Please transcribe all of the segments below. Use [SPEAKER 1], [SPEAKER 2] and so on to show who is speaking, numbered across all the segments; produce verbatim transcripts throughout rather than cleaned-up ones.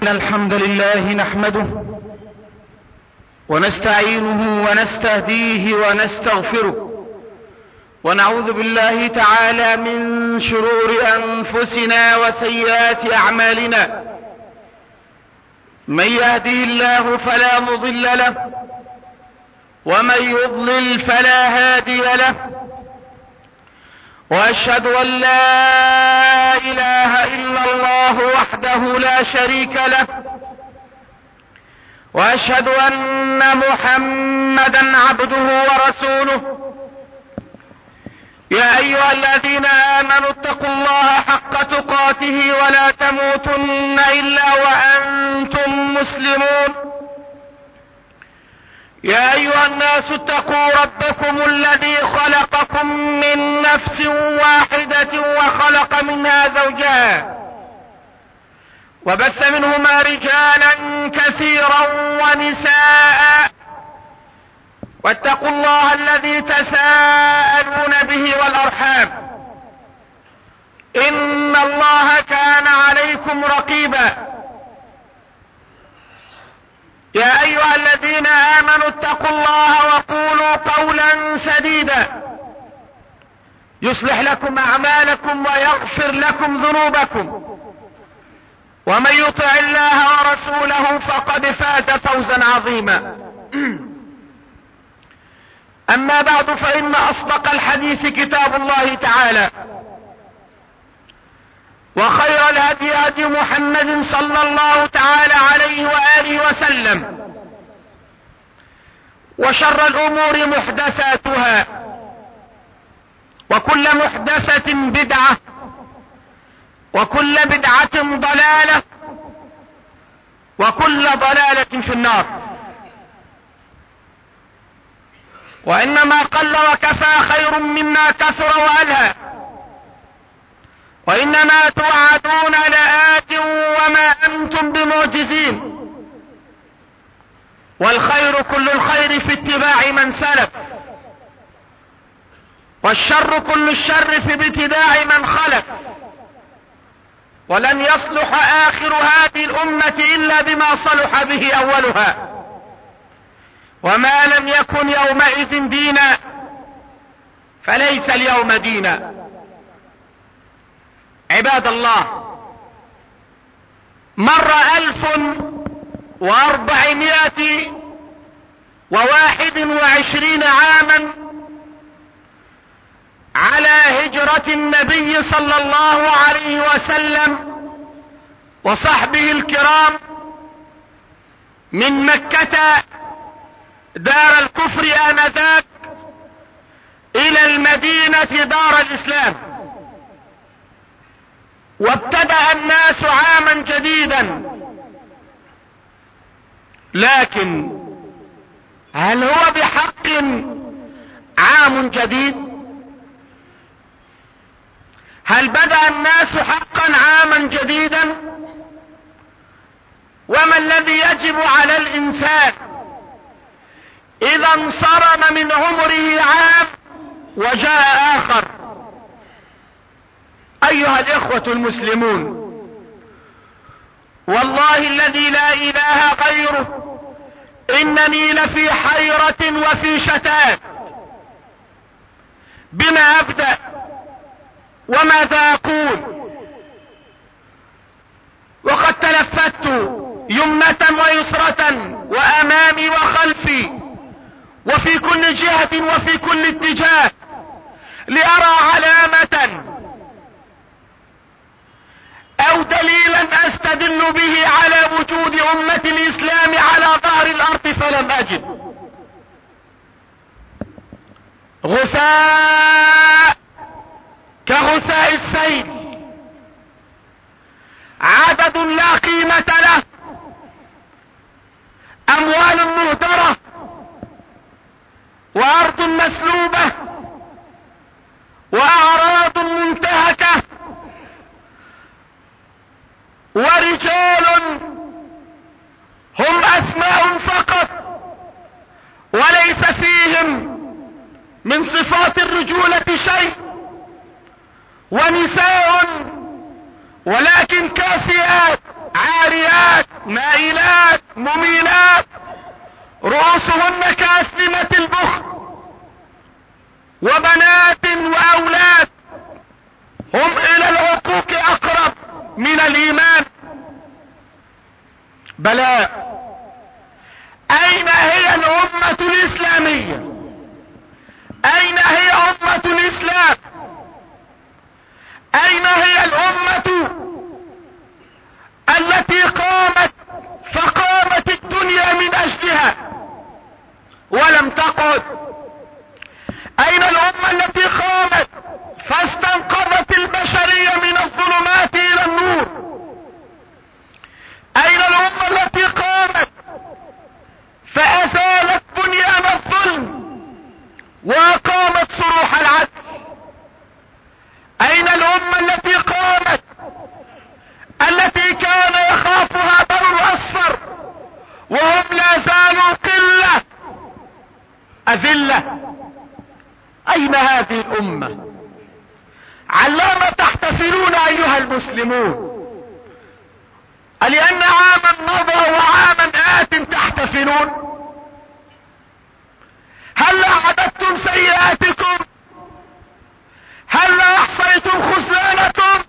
[SPEAKER 1] إن الحمد لله نحمده ونستعينه ونستهديه ونستغفره، ونعوذ بالله تعالى من شرور أنفسنا وسيئات أعمالنا. من يهده الله فلا مضل له، ومن يضلل فلا هادي له، وأشهد أن لا إله إلا الله وحده لا شريك له، وأشهد أن محمدا عبده ورسوله. يا أيها الذين آمنوا اتقوا الله حق تقاته ولا تموتن إلا وأنتم مسلمون. يا أيها الناس اتقوا ربكم الذي خلقكم من نفس واحدة وخلق منها زوجها، وبث منهما رجالا كثيرا ونساء، واتقوا الله الذي تساءلون به والأرحام، إن الله كان عليكم رقيبا. يا أيها الذين آمنوا اتقوا الله وقولوا قولا سديدا يصلح لكم أعمالكم ويغفر لكم ذنوبكم، ومن يطع الله ورسوله فقد فاز فوزا عظيما. أما بعد، فإن أصدق الحديث كتاب الله تعالى، وخير الهدي هدي محمد صلى الله تعالى عليه وآله وسلم، وشر الأمور محدثاتها، وكل محدثة بدعة، وكل بدعة ضلالة، وكل ضلالة في النار. وإنما قل وكفى خير مما كثر وألهى، وإنما توعدون لآت وما أنتم بمعجزين، والخير كل الخير في اتباع من سلف، والشر كل الشر في ابتداع من خلف. ولن يصلح آخر هذه الأمة إلا بما صلح به أولها، وما لم يكن يومئذ دينا فليس اليوم دينا. عباد الله، مر ألف وأربعمائة وواحد وعشرين عاما على هجرة النبي صلى الله عليه وسلم وصحبه الكرام من مكة دار الكفر آنذاك إلى المدينة دار الإسلام، وابتدأ الناس عاما جديدا. لكن هل هو بحق عام جديد؟ هل بدأ الناس حقا عاما جديدا؟ وما الذي يجب على الإنسان إذا انصرم من عمره عام وجاء آخر؟ أيها الإخوة المسلمون، والله الذي لا إله غيره إنني لفي حيرة وفي شتات. بما أبدأ وماذا أقول؟ وقد تلفت يمنة ويسرة وأمامي وخلفي وفي كل جهة وفي كل اتجاه لأرى علامة أو دليلا أستدل به على وجود أمة الإسلام على ظهر الأرض، فلم أجد. غثاء كغثاء السيل، عدد لا قيمة له، أموال مهدرة، وأرض مسلوبة، وأعراض منتهكة، ورجال هم أسماء فقط وليس فيهم من صفات الرجولة شيء، ونساء ولكن كاسيات عاريات مائلات مميلات رؤوسهن كأسنمة البخت، وبنات واولاد هم الى العقوق اقرب من الايمان. بلى، اين هي الامة الاسلامية؟ اين هي امة الاسلام؟ اين هي الامة التي قامت فقامت الدنيا من اجلها ولم تقعد؟ اين الامة التي قامت فاستنقذت البشرية من الظلمات الى النور؟ اين الامة التي قامت فازالت بنيان الظلم واقامت صروح العدل؟ اين الامة التي قامت التي كان يخافها بنو الاصفر وهم لا زالوا قلة اذلة؟ اين هذه الامة؟ علام تحتفلون ايها المسلمون؟ ألأن عاما مضى وعاما آت تحتفلون؟ هل عددتم سيئاتكم؟ هل احصيتم خذلانكم؟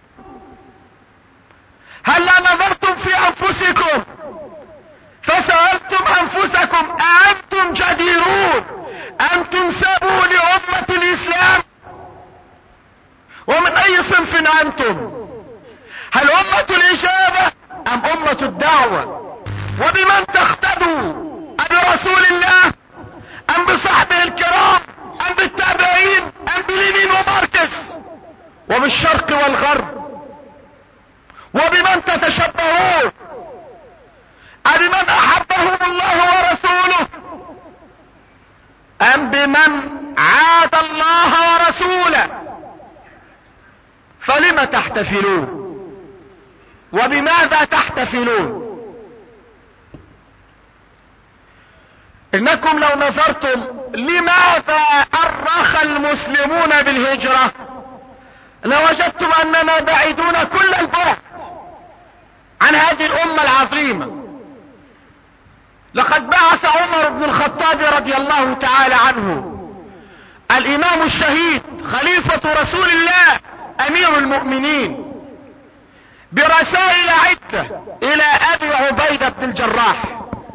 [SPEAKER 1] هل نظرتم في انفسكم فسألتم انفسكم أأنتم جديرون ان تنسبوا لأمة الاسلام؟ ومن اي صنف انتم؟ هل امة الاجابة ام امة الدعوة؟ وبمن تقتدوا؟ أبرسول الله ام بصحبه الكرام ام بالتابعين ام بلينين وماركس وبالشرق والغرب؟ وبمن تتشبهون؟ أبمن احبهم الله ورسوله ام بمن عاد الله ورسوله؟ فلم تحتفلون؟ وبماذا تحتفلون؟ انكم لو نظرتم لماذا ارخ المسلمون بالهجرة لوجدتم اننا بعيدون كل البعد عن هذه الامة العظيمة. لقد بعث عمر بن الخطاب رضي الله تعالى عنه الامام الشهيد خليفة رسول الله امير المؤمنين برسائل عدة الى ابي عبيدة بن الجراح،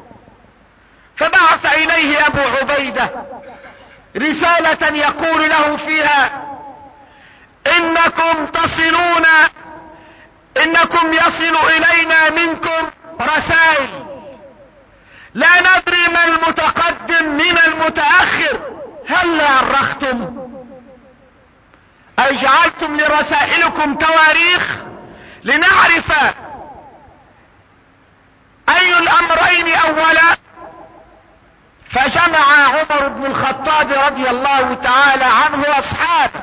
[SPEAKER 1] فبعث اليه ابو عبيدة رسالة يقول له فيها: انكم تصلون انكم يصل الينا منكم رسائل لا ندري ما المتقدم من المتأخر، هل أرختم؟ أي جعلتم لرسائلكم تواريخ لنعرف أي الأمرين أولا؟ فجمع عمر بن الخطاب رضي الله تعالى عنه أصحابه.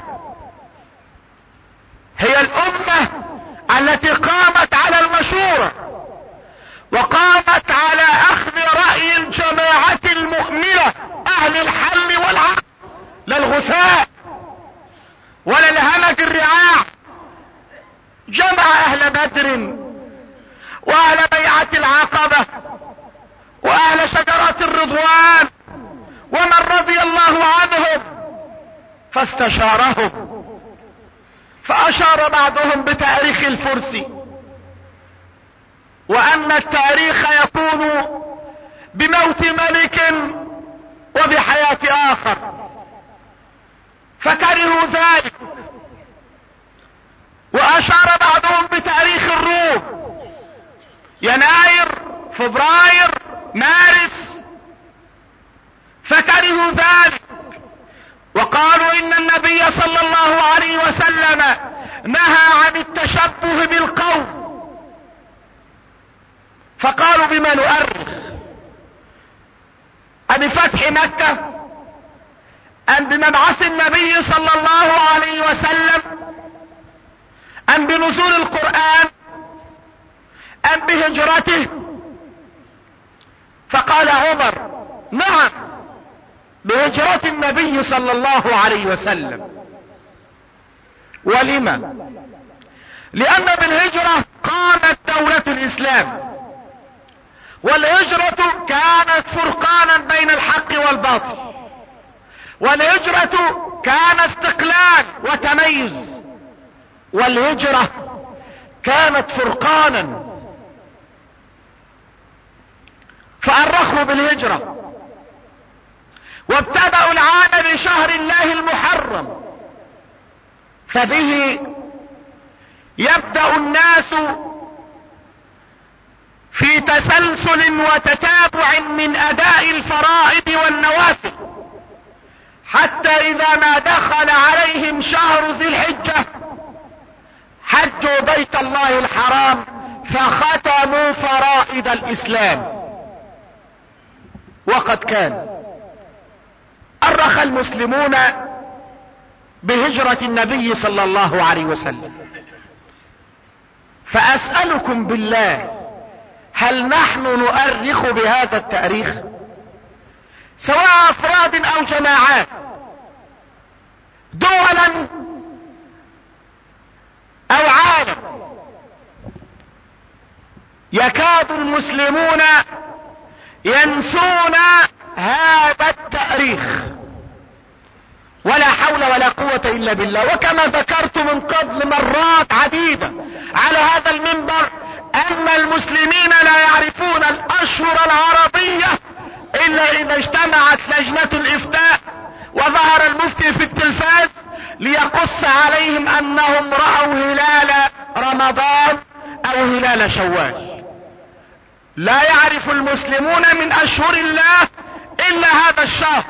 [SPEAKER 1] هي الأمة التي قامت على المشورة وقامت على أخذ رأي الجماعة المؤمنة أهل الحل والعقل، لا الغثاء ولا الهمج الرعاع. جمع أهل بدر وأهل بيعة العقبة وأهل شجرات الرضوان ومن رضي الله عنهم فاستشارهم، فأشار بعضهم بتاريخ الفرس، وأن التاريخ يكون بموت ملك وبحياة آخر، فكرهوا ذلك. وأشار بعضهم بتاريخ الروم، يناير فبراير مارس، فكرهوا ذلك وقالوا إن النبي صلى الله عليه وسلم نهى عن التشبه بالقوم، فقالوا بما نؤرخ؟ أبفتح مكة أم بمبعث النبي صلى الله عليه وسلم أم بنزول القرآن أم بهجرته؟ فقال عمر: نعم، بهجرة النبي صلى الله عليه وسلم. ولما؟ لأن بالهجرة قامت دولة الإسلام، والهجرة كانت فرقانا بين الحق والباطل، والهجرة كان استقلال وتميز، والهجرة كانت فرقانا. فأرخوا بالهجرة وابتدأوا العام بشهر الله المحرم، فبه يبدأ الناس في تسلسل وتتابع من أداء الفرائض والنوافل، حتى إذا ما دخل عليهم شهر ذي الحجة حجوا بيت الله الحرام فختموا فرائض الإسلام. وقد كان أرخ المسلمون بهجرة النبي صلى الله عليه وسلم، فأسألكم بالله، هل نحن نؤرخ بهذا التاريخ سواء أفراد أو جماعات، دولا أو عالم؟ يكاد المسلمون ينسون هذا التاريخ، ولا حول ولا قوة إلا بالله. وكما ذكرت من قبل مرات عديدة على هذا المنبر أن المسلمين لا يعرفون الأشهر العربية إلا إذا اجتمعت لجنة الإفتاء وظهر المفتي في التلفاز ليقص عليهم أنهم رأوا هلال رمضان أو هلال شوال. لا يعرف المسلمون من أشهر الله إلا هذا الشهر،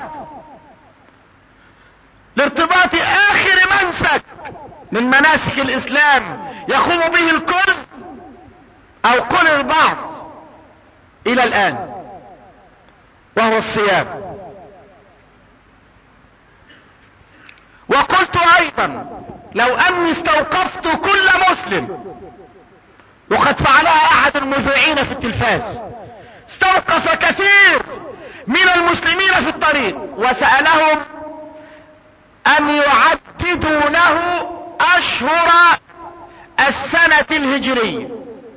[SPEAKER 1] لارتباط آخر منسك من مناسك الإسلام يقوم به الكل أو قل البعض إلى الآن، وهو الصيام. وقلت أيضا لو أني استوقفت كل مسلم، وقد فعلها أحد المذيعين في التلفاز، استوقف كثير من المسلمين في الطريق وسألهم أن يعددوا له أشهر السنة الهجرية،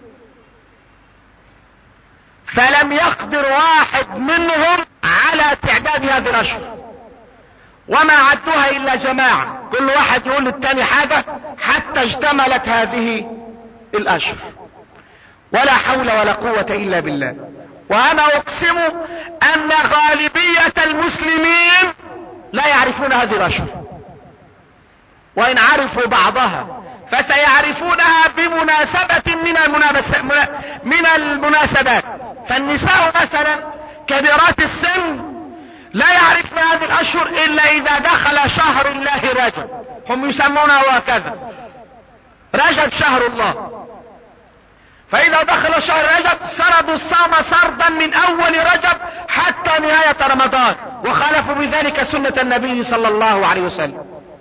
[SPEAKER 1] فلم يقدر واحد منهم على تعداد هذه الأشهر، وما عدوها إلا جماعة، كل واحد يقول للتاني حاجة حتى اشتملت هذه الأشهر. ولا حول ولا قوة إلا بالله. وأنا أقسم أن غالبية المسلمين لا يعرفون هذه الأشهر، وإن عرفوا بعضها فسيعرفونها بمناسبة من من المناسبات. فالنساء مثلا كبيرات السن لا يعرفن هذه الأشهر إلا إذا دخل شهر الله رجب، هم يسمونه هكذا، رجب شهر الله. فإذا دخل شهر رجب سردوا الصوم سردا من أول رجب حتى نهاية رمضان، وخالفوا بذلك سنة النبي صلى الله عليه وسلم.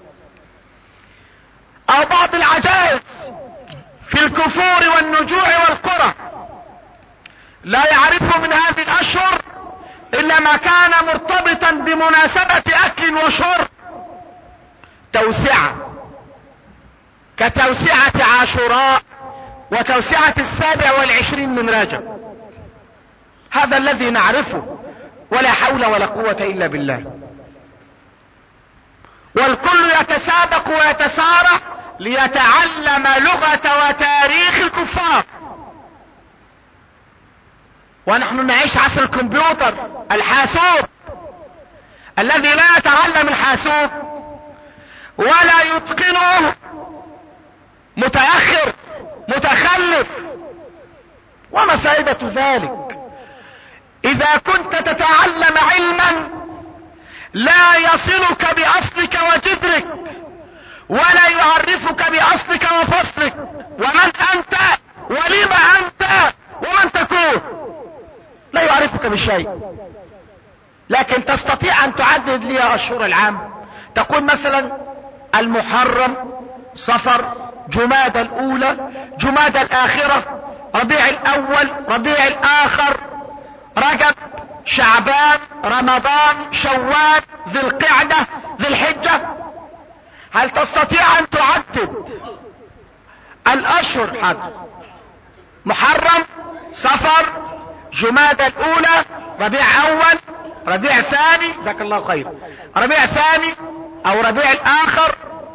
[SPEAKER 1] أو بعض العجائز في الكفور والنجوع والقرى لا يعرف من هذه الأشهر إلا ما كان مرتبطا بمناسبة أكل وشرب، توسعة كتوسعة عاشوراء وتوسعة السابع والعشرين من رجب. هذا الذي نعرفه، ولا حول ولا قوة إلا بالله. والكل يتسابق ويتسارع ليتعلم لغة وتاريخ الكفار، ونحن نعيش عصر الكمبيوتر الحاسوب الذي لا يتعلم الحاسوب ولا يتقنه متأخر متخلف. وما فائدة ذلك إذا كنت تتعلم علما لا يصلك بأصلك وجذرك ولا يعرفك بأصلك وفصلك، ومن أنت ولما أنت ومن تكون، لا يعرفك بشيء. لكن تستطيع أن تعدد لي أشهر العام، تقول مثلا المحرم، صفر، جمادى الأولى، جمادى الآخرة، ربيع الأول، ربيع الآخر، رجب، شعبان، رمضان، شوال، ذي القعدة، ذي الحجة. هل تستطيع أن تعدد الأشهر؟ حد محرم، صفر، جمادى الاولى، ربيع اول، ربيع ثاني، جزاك الله خير، ربيع ثاني او ربيع الاخر،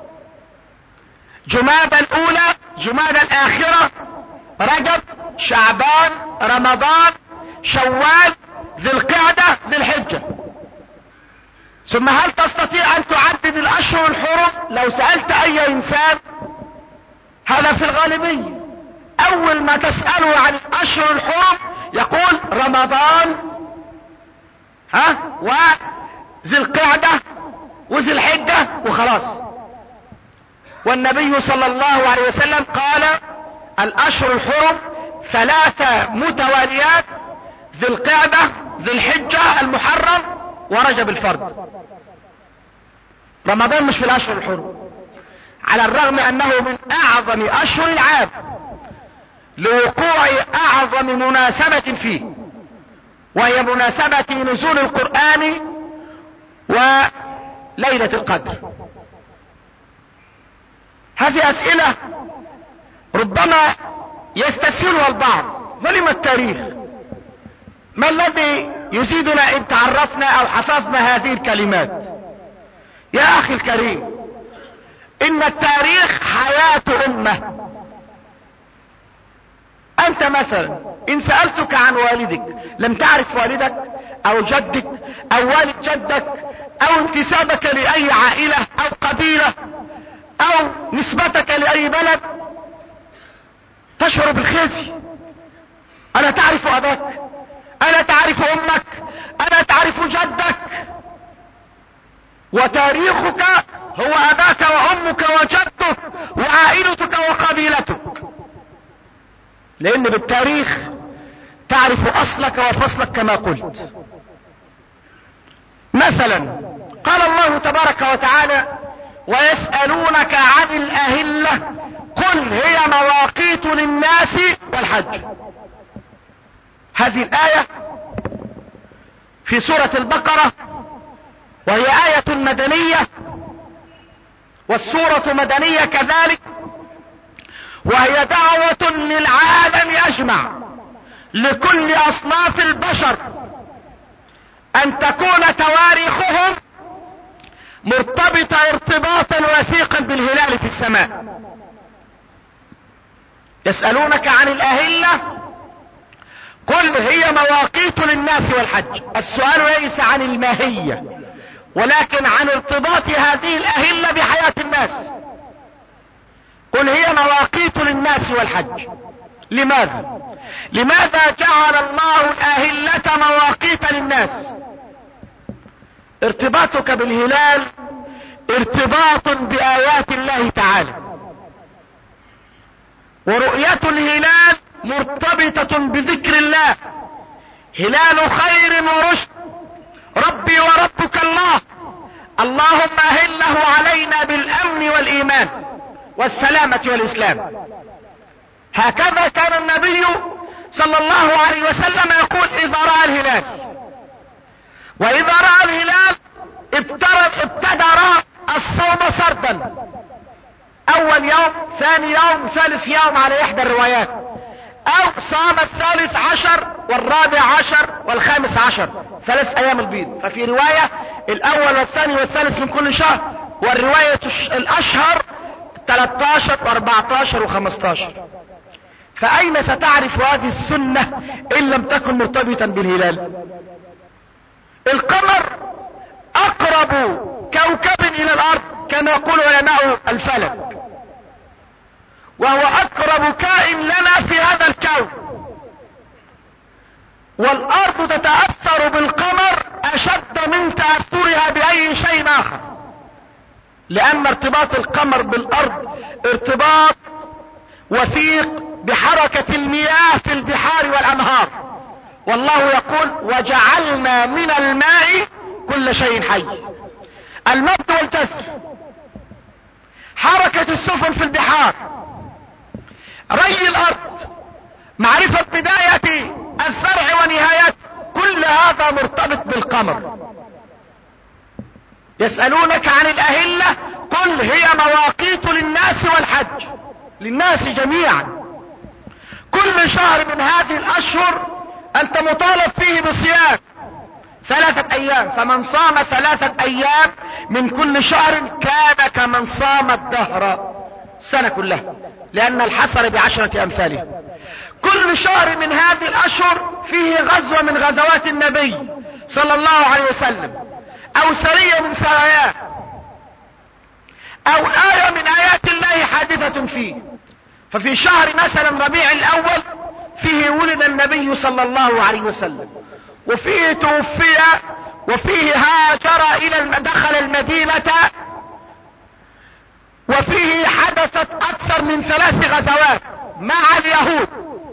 [SPEAKER 1] جمادى الاولى، جمادى الاخرة، رجب، شعبان، رمضان، شوال، ذي القعدة، ذي الحجة. ثم هل تستطيع ان تعدد الاشهر الحرم؟ لو سألت اي انسان، هذا في الغالبية، اول ما تسأله عن الاشهر الحرم يقول رمضان، ها، وذي القعدة وذي الحجة وخلاص. والنبي صلى الله عليه وسلم قال الاشهر الحرم ثلاثة متواليات: ذي القعدة، ذي الحجة، المحرم، ورجب الفرد. رمضان مش في الاشهر الحرم، على الرغم انه من اعظم اشهر العام لوقوع اعظم مناسبة فيه، وهي مناسبة نزول القرآن وليلة القدر. هذه اسئلة ربما يستسهلها البعض. ولم التاريخ؟ ما الذي يزيدنا ان تعرفنا او حفظنا هذه الكلمات؟ يا اخي الكريم، ان التاريخ حياة امة. انت مثلا ان سألتك عن والدك لم تعرف والدك او جدك او والد جدك او انتسابك لاي عائلة او قبيلة او نسبتك لاي بلد، تشعر بالخزي. الا تعرف اباك؟ الا تعرف امك؟ الا تعرف جدك؟ وتاريخك هو اباك وامك وجدك وعائلتك وقبيلتك، لان بالتاريخ تعرف اصلك وفصلك كما قلت. مثلا قال الله تبارك وتعالى: ويسألونك عن الاهلة قل هي مواقيت للناس والحج. هذه الآية في سورة البقرة، وهي آية مدنية، والسورة مدنية كذلك، وهي دعوة للعالم اجمع، لكل اصناف البشر، ان تكون تواريخهم مرتبطة ارتباطا وثيقا بالهلال في السماء. يسألونك عن الاهلة قل هي مواقيت للناس والحج. السؤال ليس عن الماهية، ولكن عن ارتباط هذه الاهلة بحياة الناس. قل هي مواقيت للناس والحج. لماذا؟ لماذا جعل الله الاهلة مواقيت للناس؟ ارتباطك بالهلال ارتباط بآيات الله تعالى، ورؤية الهلال مرتبطة بذكر الله. هلال خير ورشد، ربي وربك الله، اللهم اهله علينا بالامن والايمان والسلامة والاسلام. هكذا كان النبي صلى الله عليه وسلم يقول اذا رأى الهلال. واذا رأى الهلال ابتدر الصوم سردا، اول يوم، ثاني يوم، ثالث يوم على احدى الروايات، او صام الثالث عشر والرابع عشر والخامس عشر، ثلاث ايام البيض. ففي رواية الاول والثاني والثالث من كل شهر، والرواية الاشهر ثلاثة عشر واربعة عشر وخمسة عشر. فاين ستعرف هذه السنة ان لم تكن مرتبطا بالهلال؟ القمر اقرب كوكب الى الارض كما يقول علماء الفلك، وهو اقرب كائن لنا في هذا الكون، والارض تتأثر بالقمر اشد من تأثرها باي شيء اخر، لان ارتباط القمر بالارض ارتباط وثيق بحركة المياه في البحار والانهار. والله يقول وجعلنا من الماء كل شيء حي. المد والجزر، حركة السفن في البحار، ري الارض، معرفة بداية الزرع ونهايته، كل هذا مرتبط بالقمر. يسألونك عن الاهلة قل هي مواقيت للناس والحج، للناس جميعا. كل شهر من هذه الاشهر انت مطالب فيه بصيام ثلاثة ايام، فمن صام ثلاثة ايام من كل شهر كان كمن صام الدهر سنة كلها، لان الحسر بعشرة امثاله. كل شهر من هذه الاشهر فيه غزوة من غزوات النبي صلى الله عليه وسلم، او سرية من سراياه، او آية من آيات الله حادثة فيه. ففي شهر مثلا ربيع الاول فيه ولد النبي صلى الله عليه وسلم، وفيه توفي، وفيه هاجر الى دخل المدينة، وفيه حدثت اكثر من ثلاث غزوات مع اليهود.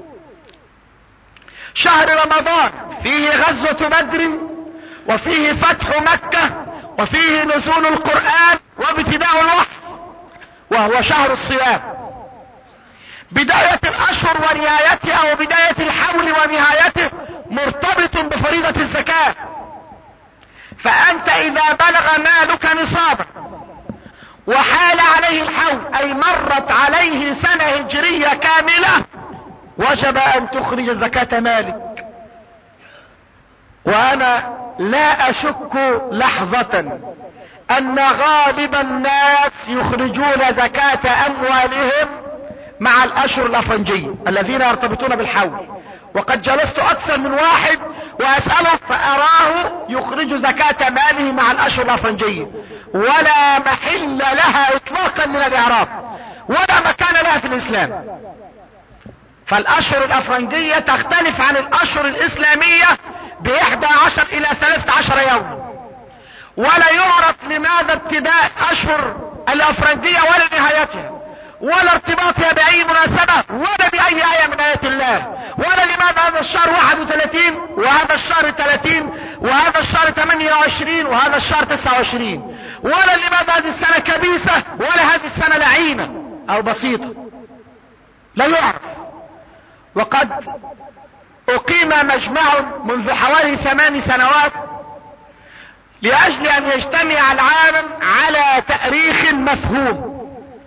[SPEAKER 1] شهر رمضان فيه غزوة بدر، وفيه فتح مكة، وفيه نزول القرآن وابتداء الوحي، وهو شهر الصيام. بداية الاشهر ونهايتها، وبداية الحول ونهايته مرتبط بفريضة الزكاة. فانت اذا بلغ مالك نصابا وحال عليه الحول، اي مرت عليه سنة هجرية كاملة، وجب ان تخرج زكاة مالك. وانا لا اشك لحظة ان غالب الناس يخرجون زكاة اموالهم مع الاشهر الافرنجية الذين يرتبطون بالحول. وقد جلست اكثر من واحد واسأله فاراه يخرج زكاة ماله مع الاشهر الافرنجية، ولا محل لها اطلاقا من الاعراب، ولا مكان لها في الاسلام. فالاشهر الافرنجية تختلف عن الاشهر الاسلامية باحدى عشر الى ثلاثة عشر يوم، ولا يعرف لماذا ابتداء اشهر الافرنجية ولا نهايتها، ولا ارتباطها باي مناسبة، ولا باي آية من آيات الله، ولا لماذا هذا الشهر واحد وثلاثين وهذا الشهر ثلاثين وهذا الشهر ثمانية وعشرين وهذا الشهر تسعة وعشرين، ولا لماذا هذه السنة كبيسة ولا هذه السنة لعينة او بسيطة، لا يعرف. وقد اقيم مجمع منذ حوالي ثمان سنوات لاجل ان يجتمع العالم على تاريخ مفهوم،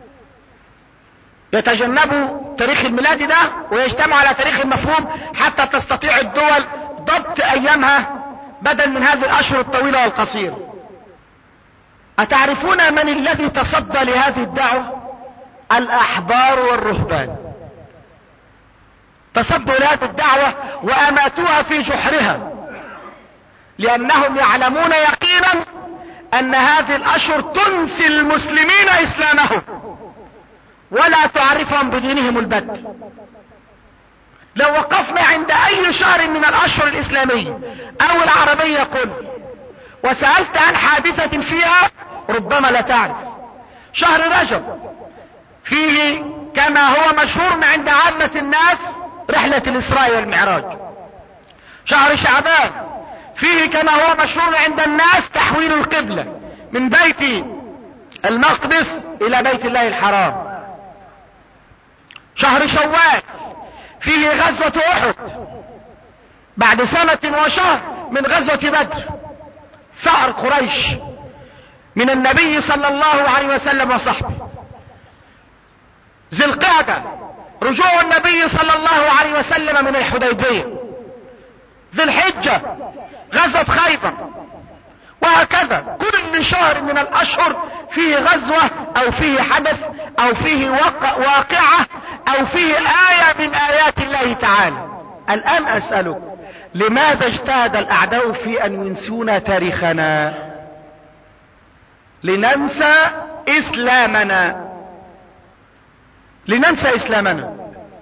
[SPEAKER 1] يتجنبوا تاريخ الميلادي ده ويجتمعوا على تاريخ مفهوم حتى تستطيع الدول ضبط ايامها بدل من هذه الاشهر الطويلة والقصيرة. اتعرفون من الذي تصدى لهذه الدعوة؟ الاحبار والرهبان تصدوا لهذه الدعوة واماتوها في جحرها، لانهم يعلمون يقينا ان هذه الاشهر تنسي المسلمين اسلامهم ولا تعرفهم بدينهم البت. لو وقفنا عند اي شهر من الاشهر الاسلامية او العربية قل وسألت عن حادثة فيها ربما لا تعرف. شهر رجب فيه كما هو مشهور عند عامة الناس رحلة الاسراء والمعراج. شهر شعبان فيه كما هو مشهور عند الناس تحويل القبلة من بيت المقدس الى بيت الله الحرام. شهر شوال فيه غزوة احد بعد سنة وشهر من غزوة بدر، ثأر قريش من النبي صلى الله عليه وسلم وصحبه. ذي القعدة رجوع النبي صلى الله عليه وسلم من الحديبية. ذي الحجة غزوة خيبر، وهكذا كل شهر من الاشهر فيه غزوة او فيه حدث او فيه وقع واقعة او فيه آية من آيات الله تعالى. الان اسألك لماذا اجتهد الاعداء في ان ينسونا تاريخنا؟ لننسى اسلامنا، لننسى اسلامنا.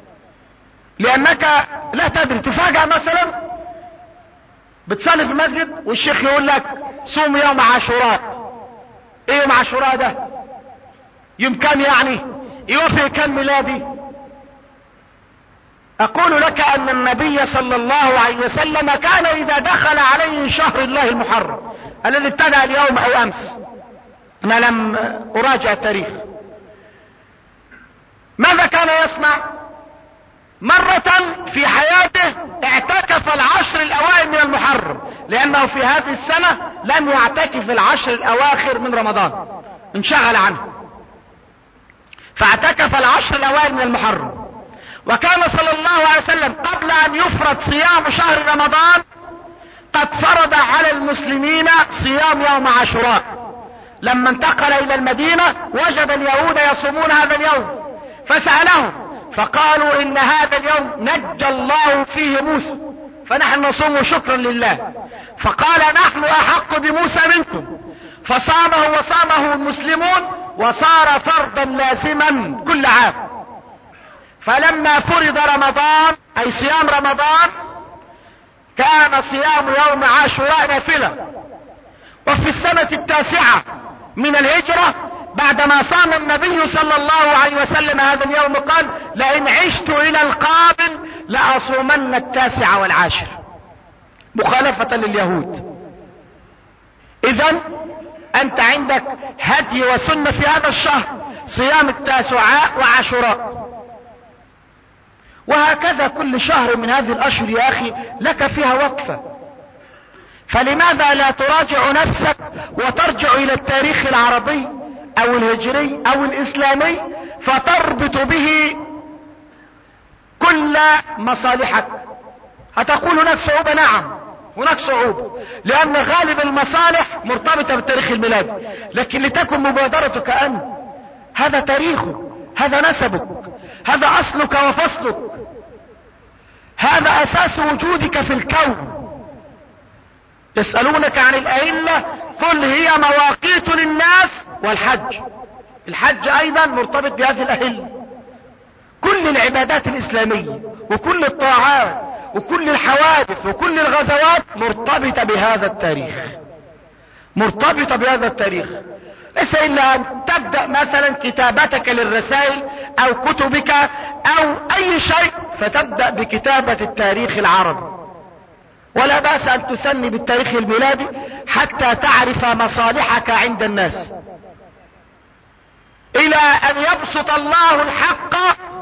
[SPEAKER 1] لانك لا تدري، تفاجأ مثلا بتصلي في المسجد والشيخ يقول لك صوم يوم عاشوراء. ايه يوم عاشوراء ده؟ يوم كام يعني؟ يوافق كام ميلادي؟ اقول لك ان النبي صلى الله عليه وسلم كان اذا دخل عليه شهر الله المحرم الذي ابتدأ اليوم او امس، انا لم اراجع التاريخ، ماذا كان يصنع؟ مرة في حياته اعتكف العشر الاوائل من المحرم، لانه في هذه السنة لم يعتكف العشر الاواخر من رمضان، انشغل عنه، فاعتكف العشر الاوائل من المحرم. وكان صلى الله عليه وسلم قبل ان يفرض كثرة صيام شهر رمضان قد فرض على المسلمين صيام يوم عاشوراء. لما انتقل الى المدينة وجد اليهود يصومون هذا اليوم، فسألهم فقالوا ان هذا اليوم نجى الله فيه موسى، فنحن نصوم شكرا لله. فقال نحن احق بموسى منكم، فصامه وصامه المسلمون وصار فرضا لازما كل عام. فلما فرض رمضان اي صيام رمضان كان صيام يوم عاشوراء نافلة. وفي السنة التاسعة من الهجرة بعدما صام النبي صلى الله عليه وسلم هذا اليوم قال لئن عشت الى القابل لأصومن التاسع والعاشر، مخالفة لليهود. اذن انت عندك هدي وسنة في هذا الشهر، صيام التاسعاء وعاشوراء. وهكذا كل شهر من هذه الاشهر يا اخي لك فيها وقفة. فلماذا لا تراجع نفسك وترجع الى التاريخ العربي او الهجري او الاسلامي فتربط به كل مصالحك؟ هتقول هناك صعوبة، نعم هناك صعوبة، لان غالب المصالح مرتبطة بالتاريخ الميلادي، لكن لتكن مبادرتك انت، هذا تاريخك، هذا نسبك، هذا اصلك وفصلك، هذا اساس وجودك في الكون. يسألونك عن الأهلة قل هي مواقيت للناس والحج. الحج ايضا مرتبط بهذه الأهلة. كل العبادات الاسلامية وكل الطاعات وكل الحوادث وكل الغزوات مرتبطة بهذا التاريخ، مرتبطة بهذا التاريخ. ليس الا ان تبدأ مثلا كتابتك للرسائل او كتبك او اي شيء فتبدأ بكتابة التاريخ العربي، ولا بأس ان تثني بالتاريخ الميلادي حتى تعرف مصالحك عند الناس، الى ان يبسط الله الحق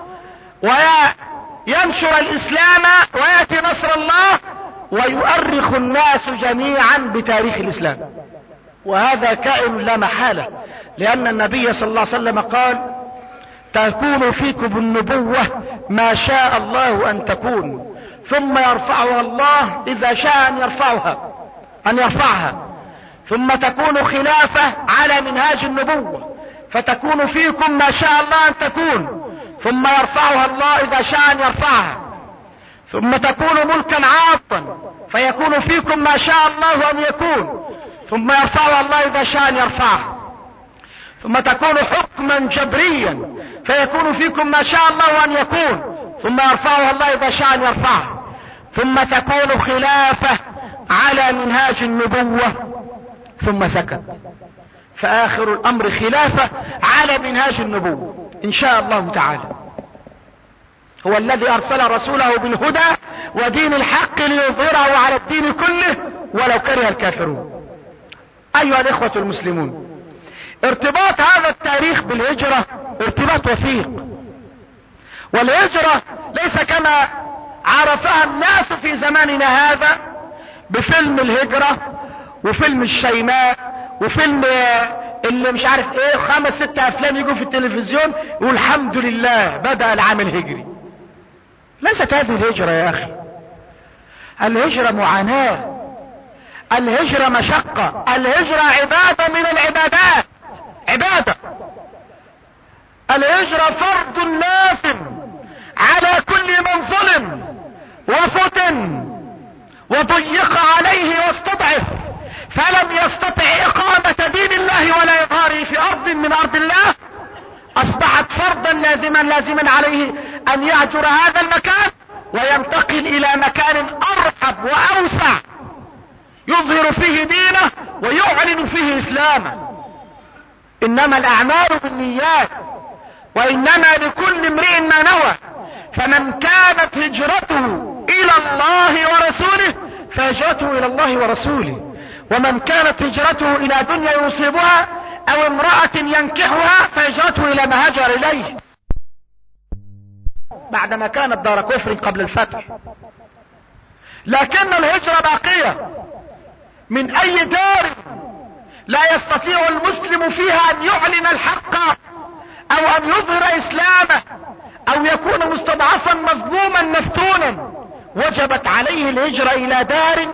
[SPEAKER 1] وينشر الاسلام ويأتي نصر الله ويؤرخ الناس جميعا بتاريخ الاسلام. وهذا كائن لا محالة، لان النبي صلى الله عليه وسلم قال تكون فيكم النبوة ما شاء الله ان تكون، ثم يرفعها الله اذا شاء ان يرفعها ان يرفعها، ثم تكون خلافة على منهاج النبوة فتكون فيكم ما شاء الله ان تكون، ثم يرفعها الله اذا شاء ان يرفعها، ثم تكون ملكا عاطا فيكون فيكم ما شاء الله ان يكون، ثم يرفعها الله اذا شاء ان يرفعها، ثم تكون حكما جبريا فيكون فيكم ما شاء الله ان يكون، ثم يرفعها الله اذا شاء ان يرفعها، ثم تكون خلافة على منهاج النبوة، ثم سكت. فآخر الامر خلافة على منهاج النبوة ان شاء الله تعالى. هو الذي ارسل رسوله بالهدى ودين الحق ليظهره على الدين كله ولو كره الكافرون. ايها الاخوة المسلمون، ارتباط هذا التاريخ بالهجرة ارتباط وثيق، والهجرة ليس كما عرفها الناس في زماننا هذا بفيلم الهجرة وفيلم الشيماء وفيلم اللي مش عارف ايه، خمس ست افلام يجوا في التلفزيون يقول الحمد لله بدأ العام الهجري. ليست هذه الهجرة يا اخي، الهجرة معاناة، الهجرة مشقة، الهجرة عبادة من العبادات، عبادة. الهجرة فرض لازم على كل من ظلم وفتن وضيق عليه واستضعف فلم يستطع اقامة دين الله ولا اظهاره في ارض من ارض الله، اصبحت فرضا لازما لازما عليه ان يهجر هذا المكان وينتقل الى مكان ارحب واوسع يظهر فيه دينه ويعلن فيه اسلامه. انما الاعمال بالنيات وانما لكل امرئ ما نوى، فمن كانت هجرته الى الله ورسوله فهجرته الى الله ورسوله، ومن كانت هجرته الى دنيا يصيبها او امرأة ينكحها فهجرته الى ما هاجر اليه، بعدما كانت دار كفر قبل الفتح. لكن الهجرة باقية، من اي دار لا يستطيع المسلم فيها ان يعلن الحق او ان يظهر اسلامه او يكون مستضعفا مظلوما مفتونا
[SPEAKER 2] وجبت عليه الهجرة الى دار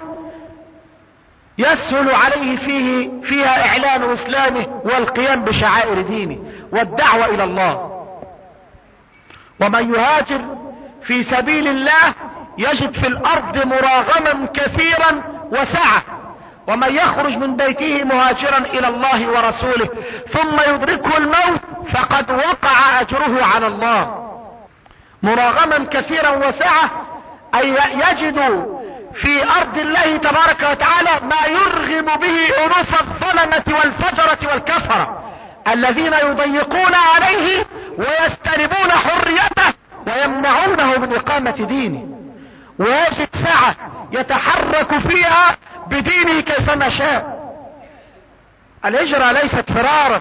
[SPEAKER 2] يسهل عليه فيه فيها اعلان اسلامه والقيام بشعائر دينه والدعوة الى الله. ومن يهاجر في سبيل الله يجد في الارض مراغما كثيرا وسعة. ومن يخرج من بيته مهاجرا الى الله ورسوله ثم يدركه الموت فقد وقع اجره على الله. مراغما كثيرا وسعة اي يجد في ارض الله تبارك وتعالى ما يرغم به انوف الظلمة والفجرة والكفرة الذين يضيقون عليه ويستلبون حريته ويمنعونه من اقامة دينه، ويجد سعة يتحرك فيها بدينه كيفما شاء. الهجرة ليست فرارا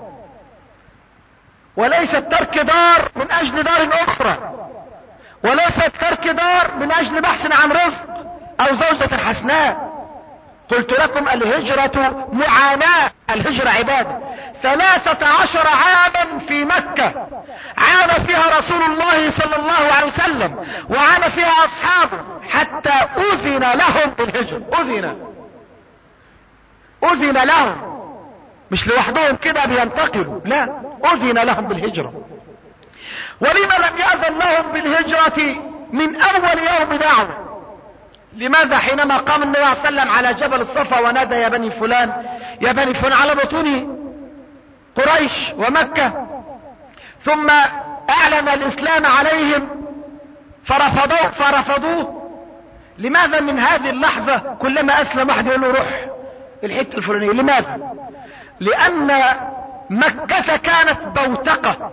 [SPEAKER 2] وليست ترك دار من اجل دار اخرى، وليست ترك دار من اجل بحث عن رزق او زوجة حسناء. قلت لكم الهجرة معاناة، الهجرة عبادة. ثلاثة عشر عاما في مكة عانى فيها رسول الله صلى الله عليه وسلم وعانى فيها اصحابه حتى اذن لهم بالهجرة. اذن اذن لهم، مش لوحدهم كده بينتقلوا، لا، اذن لهم بالهجرة. ولما لم يأذن لهم بالهجرة من اول يوم دعوة؟ لماذا حينما قام النبي صلى الله عليه وسلم على جبل الصفا ونادى يا بني فلان يا بني فلان على بطون قريش ومكة، ثم اعلن الاسلام عليهم فرفضوه فرفضوه لماذا من هذه اللحظة كلما اسلم واحد يقول له روح الحتة الفلانية؟ لماذا؟ لان مكة كانت بوتقة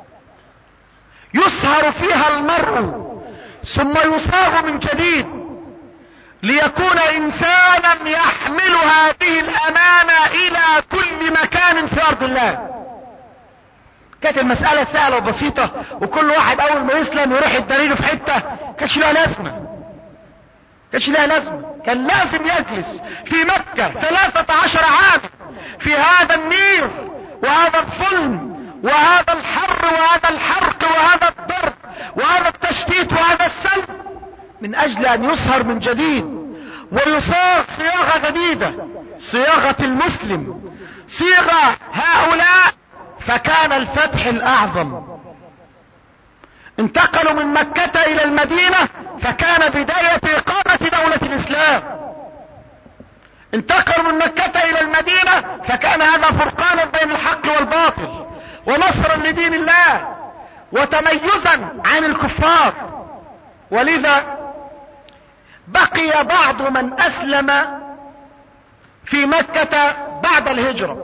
[SPEAKER 2] يسهر فيها المرء ثم يصاغ من جديد ليكون انسانا يحمل هذه الامانة الى كل مكان في ارض الله. كانت المسألة سهلة وبسيطة، وكل واحد اول ما يسلم يروح الدليل في حتة كانش لها لازمة كانش لها لازمة كان لازم يجلس في مكة ثلاثة عشر عام في هذا النير وهذا الظلم وهذا الحر وهذا الحرق وهذا الضرب وهذا التشتيت وهذا السلب من اجل ان يسهر من جديد ويصاغ صياغة جديدة، صياغة المسلم، صيغة هؤلاء. فكان الفتح الاعظم. انتقلوا من مكة الى المدينة فكان بداية اقامة دولة الاسلام. انتقلوا من مكة الى المدينة فكان هذا فرقانا بين الحق والباطل ونصرا لدين الله وتميزا عن الكفار. ولذا بقي بعض من اسلم في مكة بعد الهجرة،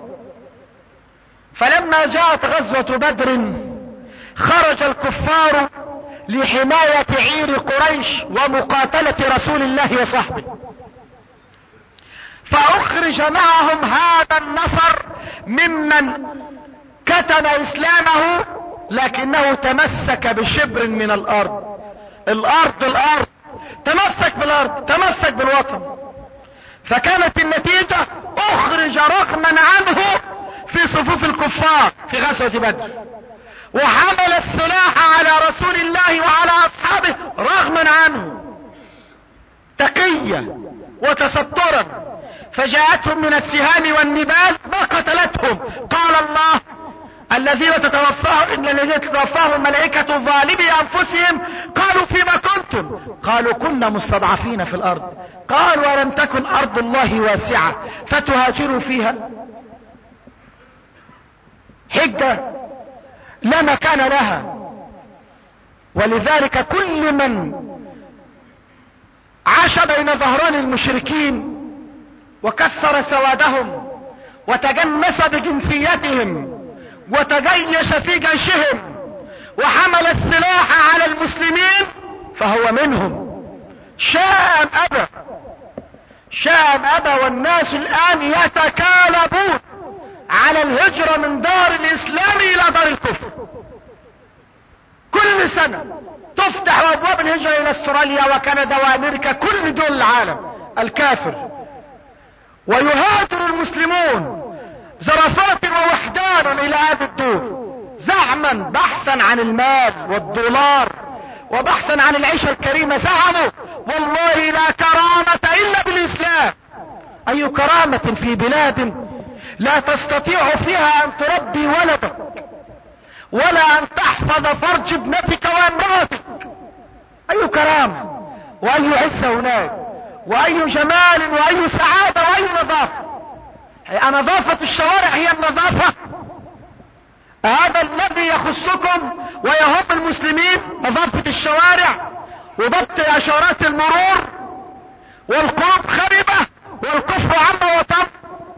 [SPEAKER 2] فلما جاءت غزوة بدر خرج الكفار لحماية عير قريش ومقاتلة رسول الله وصحبه، فاخرج معهم هذا النفر ممن كتم اسلامه لكنه تمسك بشبر من الارض. الارض الارض تمسك بالارض، تمسك بالوطن. فكانت النتيجة اخرج رغما عنه في صفوف الكفار في غزوة بدر، وحمل السلاح على رسول الله وعلى اصحابه رغما عنه تقيا وتسترا، فجاءتهم من السهام والنبال ما قتلتهم. قال الله الذين تتوفاهم ان الذين تتوفاهم الملائكة ظالمي انفسهم قالوا فيما كنتم؟ قالوا كنا مستضعفين في الارض. قالوا ولم تكن ارض الله واسعة فتهاجروا فيها؟ حجة لا مكان لها. ولذلك كل من عاش بين ظهران المشركين وكثر سوادهم وتجنس بجنسيتهم وتجيش في جيشهم وحمل السلاح على المسلمين فهو منهم، شاء ام ابى شاء ام ابى. والناس الان يتكالبون على الهجرة من دار الاسلام الى دار الكفر. كل سنة تفتح ابواب الهجرة الى استراليا وكندا وامريكا، كل دول العالم الكافر، ويهاجر المسلمون زرافات ووحدانا الى هذه الدور زعما بحثا عن المال والدولار وبحثا عن العيشة الكريمة زعموا والله لا كرامة الا بالاسلام. اي كرامة في بلاد لا تستطيع فيها ان تربي ولدك ولا ان تحفظ فرج ابنتك وامرأتك؟ اي كرامة واي عزة هناك واي جمال واي سعادة واي نظافة؟ هي نظافة الشوارع هي النظافة؟ هذا الذي يخصكم ويهم المسلمين، نظافة الشوارع وضبط اشارات المرور والقلوب خربة والكفر عما وطن؟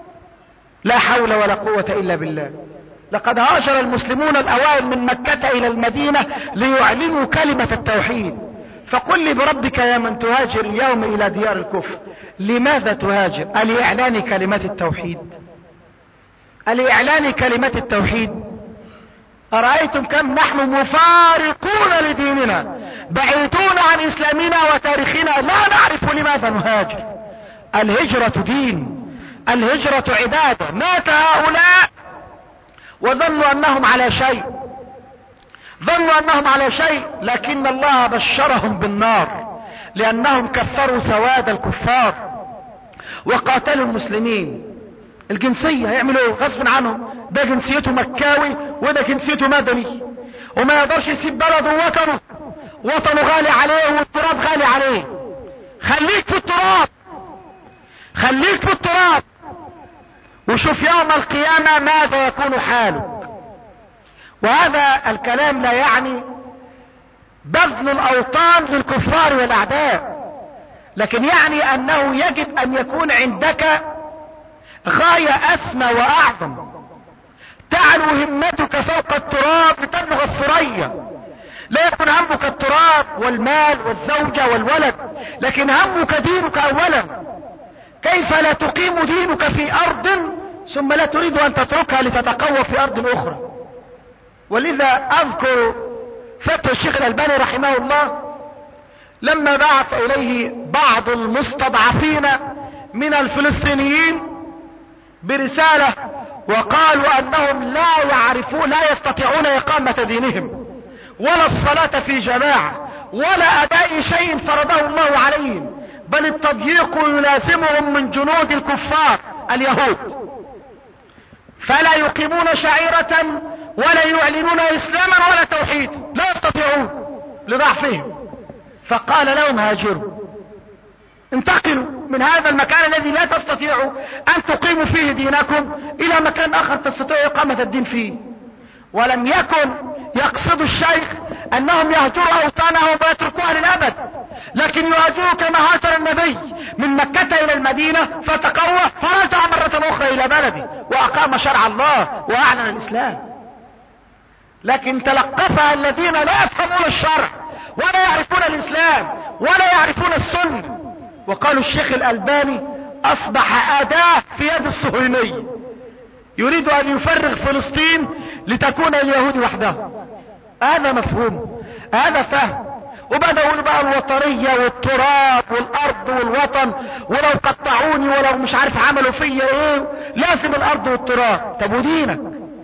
[SPEAKER 2] لا حول ولا قوة الا بالله. لقد هاجر المسلمون الاوائل من مكة الى المدينة ليعلنوا كلمة التوحيد. فقل لي بربك يا من تهاجر اليوم الى ديار الكفر، لماذا تهاجر؟ لإعلان كلمة التوحيد؟ لإعلان كلمة التوحيد؟ أرأيتم كم نحن مفارقون لديننا، بعيدون عن إسلامنا وتاريخنا، لا نعرف لماذا نهاجر. الهجرة دين، الهجرة عبادة. مات هؤلاء وظنوا أنهم على شيء، ظنوا أنهم على شيء، لكن الله بشرهم بالنار لأنهم كثروا سواد الكفار وقاتلوا المسلمين. الجنسية يعملوا ايه؟ غصب عنهم، ده جنسيته مكاوي وده جنسيته مدني، وما يقدرش يسيب بلده ووطنه، وطنه غالي عليه والتراب غالي عليه. خليك في التراب، خليك في التراب وشوف يوم القيامة ماذا يكون حالك. وهذا الكلام لا يعني بذل الاوطان للكفار والاعداء، لكن يعني انه يجب ان يكون عندك غاية اسمى واعظم، تعلو همتك فوق التراب لتبلغ الثريا. لا يكون همك التراب والمال والزوجة والولد، لكن همك دينك اولا. كيف لا تقيم دينك في ارض ثم لا تريد ان تتركها لتتقوى في ارض اخرى؟ ولذا اذكر فتوى الشيخ الألباني رحمه الله لما بعث اليه بعض المستضعفين من الفلسطينيين برسالة وقالوا انهم لا يعرفون، لا يستطيعون اقامة دينهم ولا الصلاة في جماعة ولا اداء شيء فرضه الله عليهم، بل التضييق يلازمهم من جنود الكفار اليهود، فلا يقيمون شعيرة ولا يعلنون اسلاما ولا توحيد، لا يستطيعون لضعفهم. فقال لهم هاجروا، انتقلوا من هذا المكان الذي لا تستطيعوا ان تقيموا فيه دينكم الى مكان اخر تستطيعوا اقامة الدين فيه. ولم يكن يقصد الشيخ انهم يهجروا اوطانهم ويتركوها للابد، لكن يهاجروا كما هاجر النبي من مكة الى المدينة فتقوى فرجع مرة اخرى الى بلده واقام شرع الله واعلن الاسلام. لكن تلقفها الذين لا يفهمون الشرع ولا يعرفون الاسلام ولا يعرفون السنة، وقالوا الشيخ الألباني اصبح اداة في يد الصهيوني يريد ان يفرغ فلسطين لتكون اليهود وحدها. هذا مفهوم، هذا فهم. وبدأوا بقى الوطنية والتراب والارض والوطن، ولو قطعوني ولو مش عارف عملوا فيا ايه لازم الارض والتراب. طب ودينك؟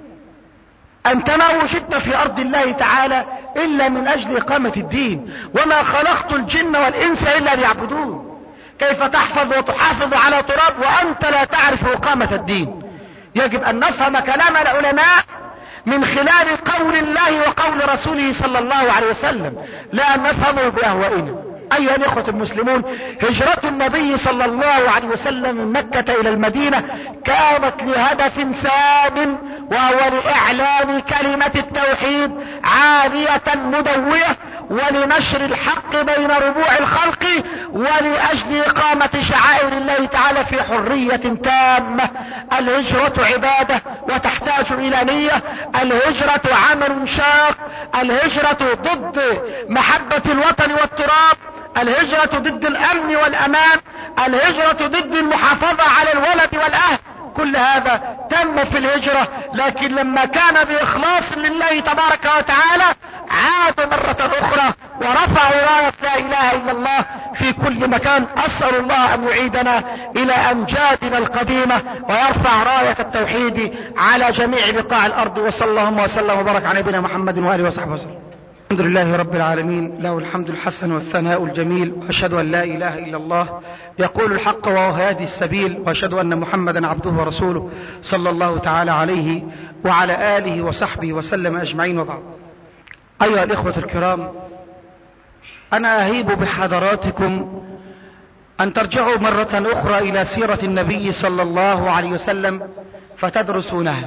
[SPEAKER 2] انت ما وجدت في ارض الله تعالى الا من اجل اقامة الدين، وما خلقت الجن والانس الا ليعبدون. كيف تحفظ وتحافظ على تراب وانت لا تعرف اقامة الدين؟ يجب ان نفهم كلام العلماء من خلال قول الله وقول رسوله صلى الله عليه وسلم، لا نفهمه باهوائنا. ايها الاخوة المسلمون، هجرة النبي صلى الله عليه وسلم من مكة الى المدينة كانت لهدف سام، وهو لاعلان كلمة التوحيد عالية مدوية، ولنشر الحق بين ربوع الخلق، ولاجل اقامة شعائر الله تعالى في حرية تامة. الهجرة عبادة وتحتاج الى نية، الهجرة عمل شاق، الهجرة ضد محبة الوطن والتراب، الهجرة ضد الامن والامان، الهجرة ضد المحافظة على الولد والاهل. كل هذا تم في الهجرة، لكن لما كان باخلاص لله تبارك وتعالى عادوا مرة اخرى ورفعوا راية لا اله الا الله في كل مكان. اسأل الله ان يعيدنا الى امجادنا القديمة ويرفع راية التوحيد على جميع بقاع الارض. وصلى اللهم وسلم وبارك على نبينا محمد واله وصحبه وسلم. الحمد لله رب العالمين، له الحمد الحسن والثناء الجميل، وأشهد أن لا إله إلا الله يقول الحق وهو هادي السبيل، وأشهد أن محمدا عبده ورسوله صلى الله تعالى عليه وعلى آله وصحبه وسلم أجمعين، وبعد. أيها الإخوة الكرام، أنا أهيب بحضراتكم أن ترجعوا مرة أخرى إلى سيرة النبي صلى الله عليه وسلم فتدرسونها.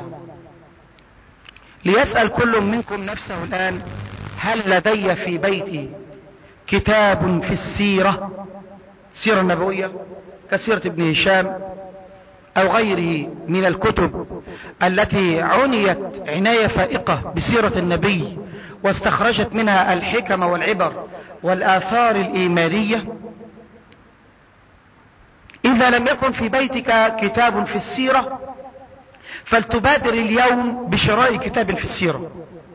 [SPEAKER 2] ليسأل كل منكم نفسه الآن: هل لدي في بيتي كتاب في السيرة، السيرة النبوية كسيرة ابن هشام أو غيره من الكتب التي عنيت عناية فائقة بسيرة النبي واستخرجت منها الحكم والعبر والآثار الإيمانية؟ إذا لم يكن في بيتك كتاب في السيرة فلتبادر اليوم بشراء كتاب في السيرة،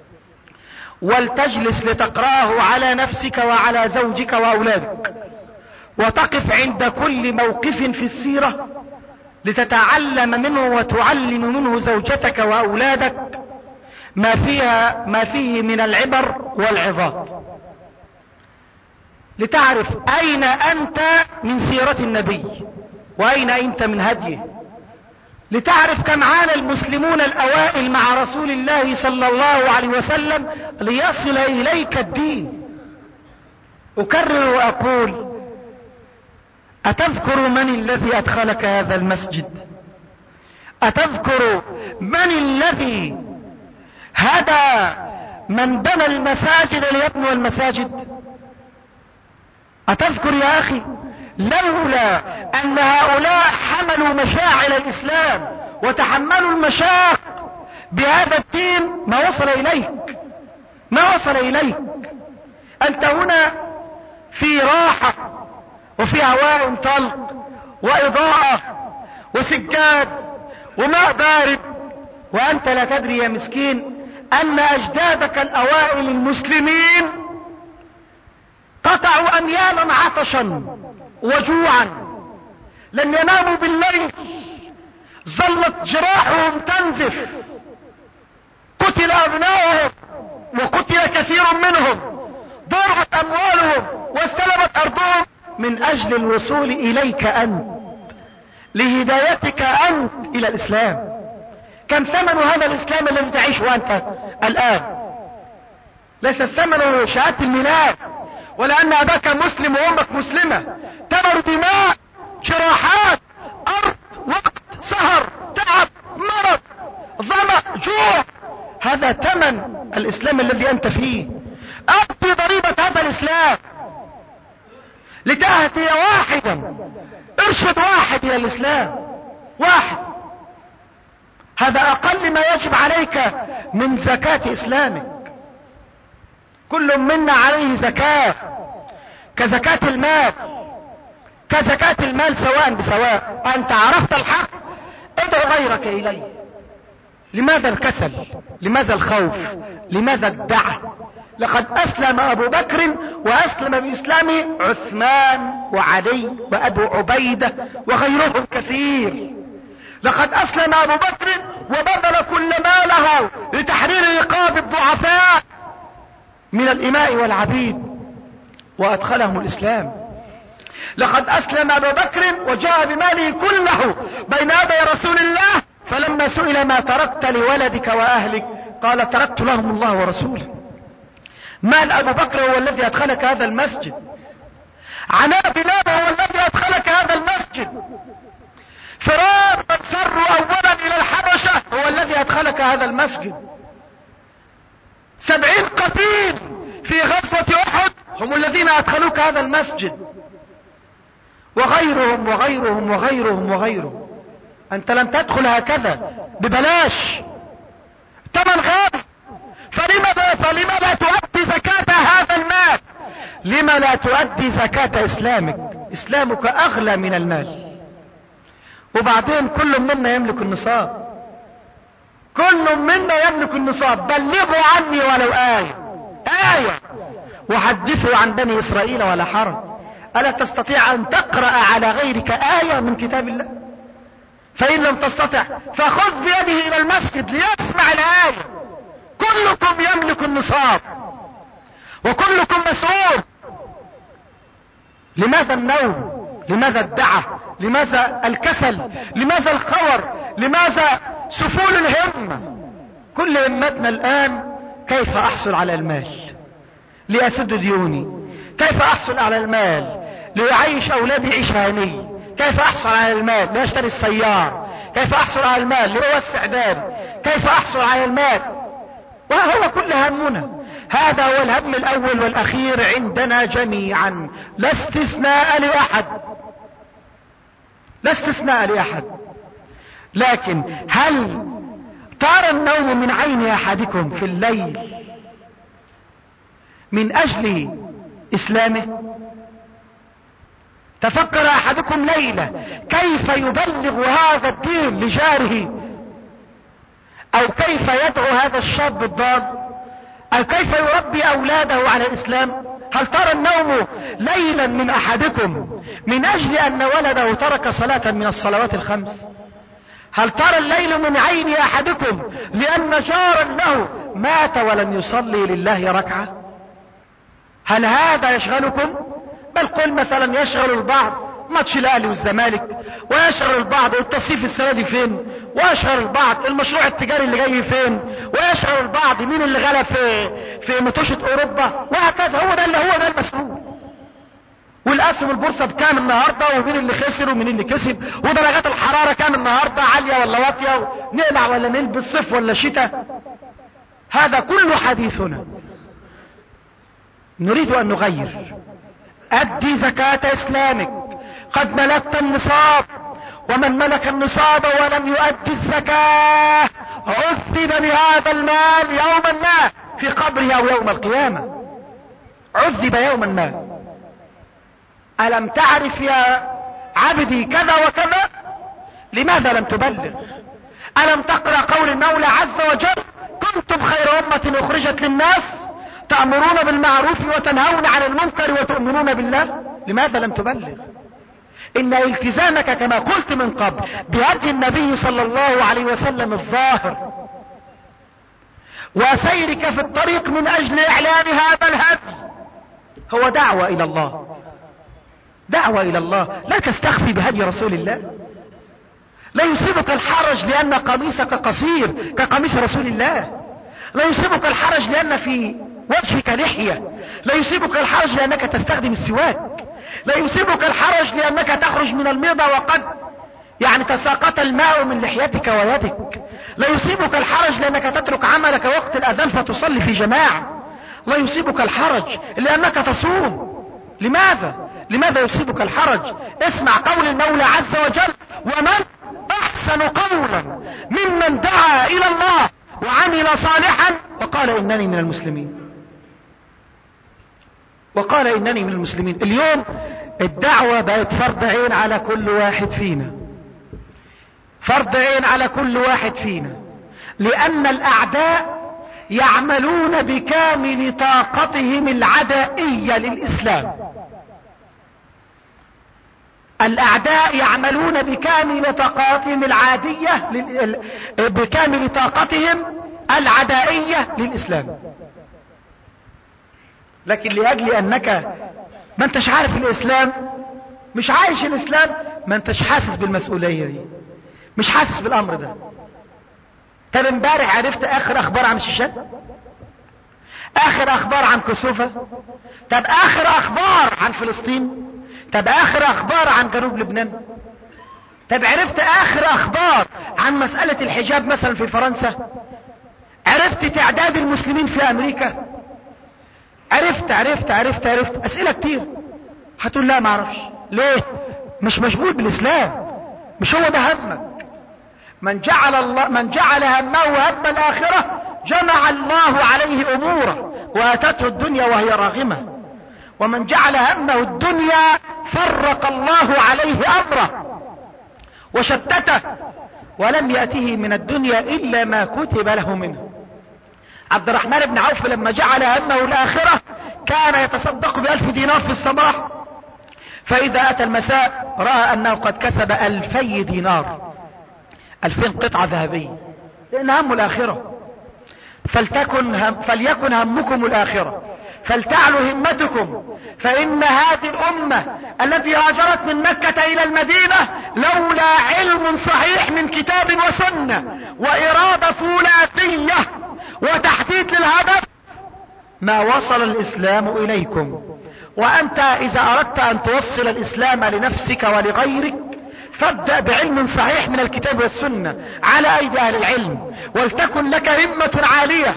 [SPEAKER 2] ولتجلس لتقرأه على نفسك وعلى زوجك وأولادك، وتقف عند كل موقف في السيرة لتتعلم منه وتعلم منه زوجتك وأولادك ما فيها ما فيه من العبر والعظات، لتعرف أين أنت من سيرة النبي وأين أنت من هديه، لتعرف كم عانى المسلمون الأوائل مع رسول الله صلى الله عليه وسلم ليصل إليك الدين. أكرر وأقول: أتذكر من الذي أدخلك هذا المسجد؟ أتذكر من الذي هدى من بنى المساجد ليبنوا المساجد؟ أتذكر يا أخي لولا أن هؤلاء حملوا مشاعل الإسلام وتحملوا المشاق بهذا الدين ما وصل إليك، ما وصل إليك. أنت هنا في راحة وفي هواء طلق وإضاءة وسجاد وماء بارد، وأنت لا تدري يا مسكين أن أجدادك الأوائل المسلمين قطعوا أميالا عطشا وجوعا، لم يناموا بالليل، ظلت جراحهم تنزف، قتل أبنائهم وقتل كثير منهم، ضاعت أموالهم واستلمت أرضهم من أجل الوصول إليك أنت، لهدايتك أنت إلى الإسلام. كم ثمن هذا الإسلام الذي تعيشه أنت الآن؟ ليس الثمن شهادة الميلاد ولا أن أباك مسلم وأمك مسلمة، ثمر دماء، جراحات، أرض، وقت، سهر، تعب، مرض، ظمأ، جوع. هذا ثمن الإسلام الذي أنت فيه. أبدي ضريبة هذا الإسلام لتأتي واحدا، ارشد واحد إلى الإسلام، واحد. هذا أقل ما يجب عليك من زكاة إسلامك. كل منا عليه زكاة كزكاة المال، كزكاة المال سواء بسواء. أنت عرفت الحق ادعو غيرك إليه. لماذا الكسل؟ لماذا الخوف؟ لماذا الدعة؟ لقد أسلم أبو بكر وأسلم بإسلامه عثمان وعلي وأبو عبيدة وغيرهم كثير. لقد أسلم أبو بكر وبذل كل ماله لتحرير رقاب الضعفاء من الإماء والعبيد وأدخلهم الإسلام. لقد أسلم أبو بكر وجاء بماله كله بين يدي رسول الله، فلما سئل: ما تركت لولدك وأهلك؟ قال: تركت لهم الله ورسوله. مال أبو بكر هو الذي أدخلك هذا المسجد، عناء بلاده هو الذي أدخلك هذا المسجد، فرار من فروا أولا إلى الحبشة هو الذي أدخلك هذا المسجد، سبعين قتيل في غزوة أحد هم الذين أدخلوك هذا المسجد، وغيرهم وغيرهم وغيرهم وغيرهم. أنت لم تدخل هكذا ببلاش، ثمن غالي. فلما فلما لا تؤدي زكاة هذا المال؟ لما لا تؤدي زكاة إسلامك؟ إسلامك أغلى من المال. وبعدين كل منا يملك النصاب، كل منا يملك النصاب. بلغوا عني ولو آية، آية، وحدثوا عن بني إسرائيل ولا حرج. ألا تستطيع أن تقرأ على غيرك آية من كتاب الله؟ فإن لم تستطع فخذ بيده إلى المسجد ليسمع الآية. كلكم يملك النصاب، وكلكم مسؤول. لماذا النوم؟ لماذا الدعة؟ لماذا الكسل؟ لماذا الخور؟ لماذا سفول الهمة؟ كل همتنا الآن كيف أحصل على المال لأسد ديوني، كيف أحصل على المال لأعيش أولادي عيش هاني، كيف أحصل على المال لأشتري السيارة، كيف أحصل على المال لأوسع داري، كيف أحصل على المال. وهو كل همنا. هذا هو الهم الأول والأخير عندنا جميعا، لا استثناء لأحد، لا استثناء لأحد. لكن هل طار النوم من عين أحدكم في الليل من أجل إسلامه؟ تفكر أحدكم ليلة كيف يبلغ هذا الدين لجاره، أو كيف يدعو هذا الشاب الضال، أو كيف يربي أولاده على الإسلام؟ هل ترى النوم ليلا من أحدكم من أجل أن ولده ترك صلاة من الصلوات الخمس؟ هل ترى الليل من عين أحدكم لأن جارا له مات ولم يصلي لله ركعة؟ هل هذا يشغلكم؟ بل قل مثلا يشغل البعض ماتش الاهلي والزمالك، ويشغل البعض التصيف السنه دي فين، ويشغل البعض المشروع التجاري اللي جاي فين، ويشغل البعض مين اللي غلب في في متوشه اوروبا، وهكذا. هو ده اللي هو ده المسؤول. والاسهم البورصه بكام النهارده، ومين اللي خسر ومين اللي كسب، ودرجات الحراره كام النهارده، عاليه ولا واطيه، نقلع ولا نلبس، صيف ولا شتاء. هذا كله حديثنا. نريد ان نغير. ادي زكاة اسلامك، قد ملكت النصاب، ومن ملك النصاب ولم يؤدي الزكاة عذب بهذا المال يوما ما في قبره او يوم القيامة. عذب يوما ما. الم تعرف يا عبدي كذا وكذا؟ لماذا لم تبلغ؟ الم تقرأ قول المولى عز وجل كنتم خير امة اخرجت للناس تأمرون بالمعروف وتنهون عن المنكر وتؤمنون بالله؟ لماذا لم تبلغ؟ ان التزامك كما قلت من قبل بهدي النبي صلى الله عليه وسلم الظاهر، وسيرك في الطريق من اجل اعلان هذا الهدي، هو دعوة الى الله، دعوة الى الله. لا تستخفي بهدي رسول الله. لا يصيبك الحرج لان قميصك قصير كقميص رسول الله. لا يصيبك الحرج لان في وجهك لحية. لا يصيبك الحرج لانك تستخدم السواك. لا يصيبك الحرج لانك تخرج من الميضة وقد يعني تساقط الماء من لحيتك ويدك. لا يصيبك الحرج لانك تترك عملك وقت الاذان فتصلي في جماعة. لا يصيبك الحرج لانك تصوم. لماذا؟ لماذا يصيبك الحرج؟ اسمع قول المولى عز وجل ومن احسن قولا ممن دعا الى الله وعمل صالحا وقال انني من المسلمين. وقال انني من المسلمين. اليوم الدعوة بقت فرض عين على كل واحد فينا، فرض عين على كل واحد فينا، لان الاعداء يعملون بكامل طاقتهم العدائية للاسلام. الاعداء يعملون بكامل طاقتهم العادية بكامل طاقتهم العدائية للاسلام. لكن لاجل انك ما انتش عارف الاسلام، مش عايش الاسلام، ما انتش حاسس بالمسؤولية دي، مش حاسس بالامر ده. طب امبارح عرفت اخر اخبار عن الشيشان؟ اخر اخبار عن كسوفة؟ طب اخر اخبار عن فلسطين؟ طب اخر اخبار عن جنوب لبنان؟ طب عرفت اخر اخبار عن مسألة الحجاب مثلا في فرنسا؟ عرفت تعداد المسلمين في امريكا؟ عرفت عرفت عرفت عرفت اسئلة كتير. هتقول لا ما اعرفش. ليه؟ مش مشغول بالاسلام، مش هو ده همك. من جعل الله من جعل همه هم الاخرة جمع الله عليه اموره واتته الدنيا وهي راغمة، ومن جعل همه الدنيا فرق الله عليه امره وشتته ولم يأته من الدنيا الا ما كتب له منه. عبد الرحمن بن عوف لما جعل همه الاخرة كان يتصدق بألف دينار في الصباح، فاذا اتى المساء رأى انه قد كسب الفي دينار، الفين قطعة ذهبية، لان همه الاخرة. فلتكن هم فليكن همكم الاخرة، فلتعلو همتكم، فإن هذه الأمة التي هاجرت من مكة إلى المدينة لولا علم صحيح من كتاب وسنة وإرادة ثلاثية وتحديد للهدف ما وصل الإسلام إليكم. وأنت إذا أردت أن توصل الإسلام لنفسك ولغيرك فابدأ بعلم صحيح من الكتاب والسنة على أيدي أهل العلم، ولتكن لك همة عالية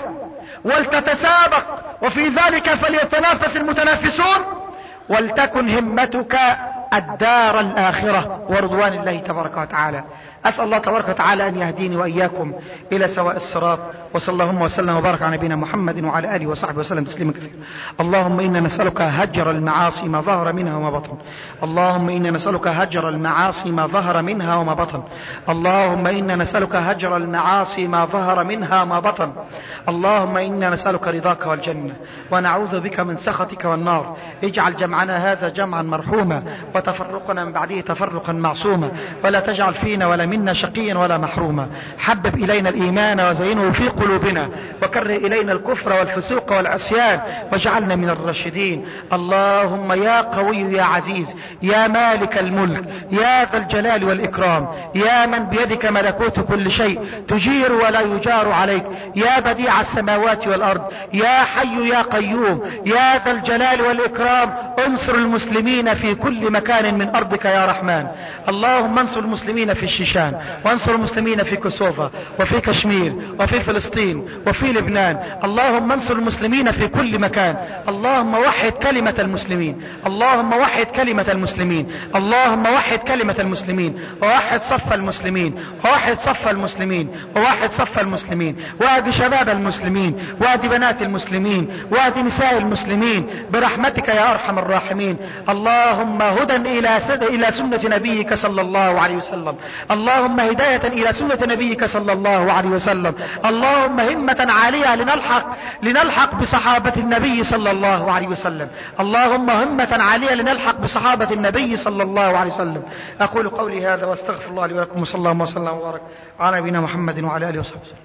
[SPEAKER 2] ولتتسابق، وفي ذلك فليتنافس المتنافسون، ولتكن همتك الدار الآخرة ورضوان الله تبارك وتعالى. أسأل الله تبارك وتعالى أن يهديني وإياكم إلى سواء الصراط، وصلى اللهم وسلم وبارك على نبينا محمد وعلى آله وصحبه وسلم تسليما كثيرا. اللهم إنا نسألك هجر المعاصي ما ظهر منها وما بطن. اللهم إنا نسألك هجر المعاصي ما ظهر منها وما بطن. اللهم إنا نسألك هجر المعاصي ما ظهر منها وما بطن. اللهم إنا نسألك رضاك والجنة ونعوذ بك من سخطك والنار. اجعل جمعنا هذا جمعا مرحوما وتفرقنا من بعده تفرقا معصوما، ولا تجعل فينا ولا منا شقيا ولا محروما. حبب إلينا الإيمان وزينه في قلوبنا، وكره إلينا الكفر والفسوق والعصيان، واجعلنا من الراشدين. اللهم يا قوي يا عزيز يا مالك الملك يا ذا الجلال والإكرام، يا من بيدك ملكوت كل شيء، تجير ولا يجار عليك، يا بديع السماوات والأرض، يا حي يا قيوم، يا ذا الجلال والإكرام، انصر المسلمين في كل مكان من أرضك يا رحمن. اللهم انصر المسلمين في الشيشان، وانصر المسلمين في كوسوفا وفي كشمير وفي فلسطين وفي لبنان. اللهم انصر المسلمين في كل مكان. اللهم وحد كلمة المسلمين، اللهم وحد كلمة المسلمين، اللهم وحد كلمة المسلمين، ووحد صف المسلمين، ووحد صف المسلمين، ووحد صف المسلمين، واهد شباب المسلمين، واهد بنات المسلمين، واهد نساء المسلمين برحمتك يا أرحم الراحمين. اللهم هدى إلى إلى سنة نبيك صلى الله عليه وسلم، اللهم هداية إلى سنة نبيك صلى الله عليه وسلم. اللهم همة عالية لنلحق لنلحق بصحابة النبي صلى الله عليه وسلم. اللهم همة عالية لنلحق بصحابة النبي صلى الله عليه وسلم. أقول قولي هذا واستغفر الله لي ولكم، وصلى الله وسلم وبارك على نبينا محمد وعلى آله وصحبه وسلم.